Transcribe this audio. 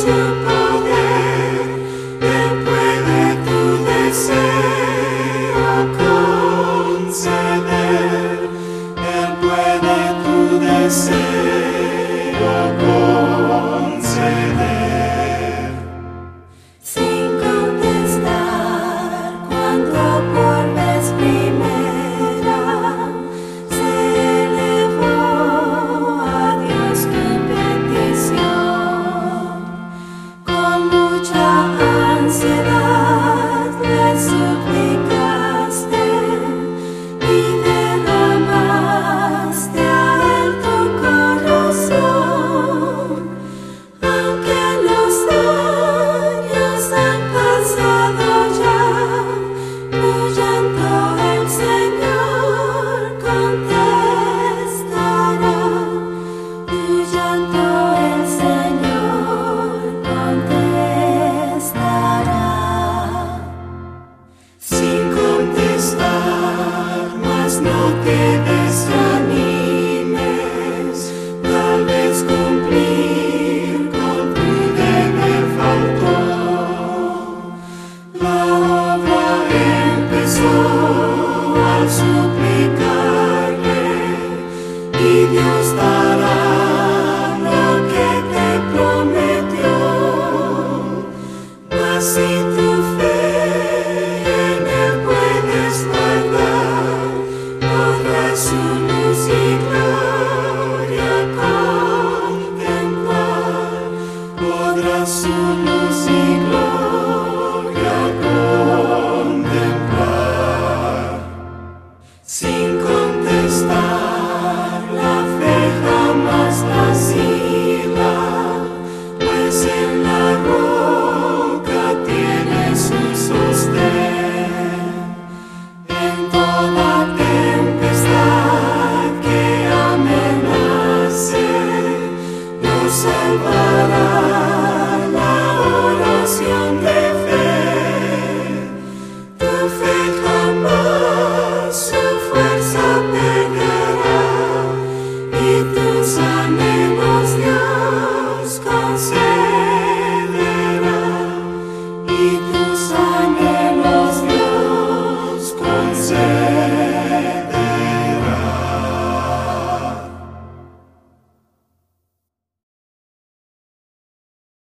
su poder, Él puede tu deseo conceder, Él puede tu deseo conceder. Sin contestar, cuando por vez primera se elevó a Dios tu petición, con mucha ansiedad le suplicaste y derramaste a él tu corazón. Aunque los años han pasado ya, tu llanto el Señor contestará, tu llanto el Señor contestará. Sin contestar, mas no te desanimes, tal vez cumplir con tu deber faltó. La obra empezó al suplicarle, y Dios dará lo que te prometió. Mas si tu fe en Él puedes guardar, podrás su luz y gloria contemplar, podrás su luz y gloria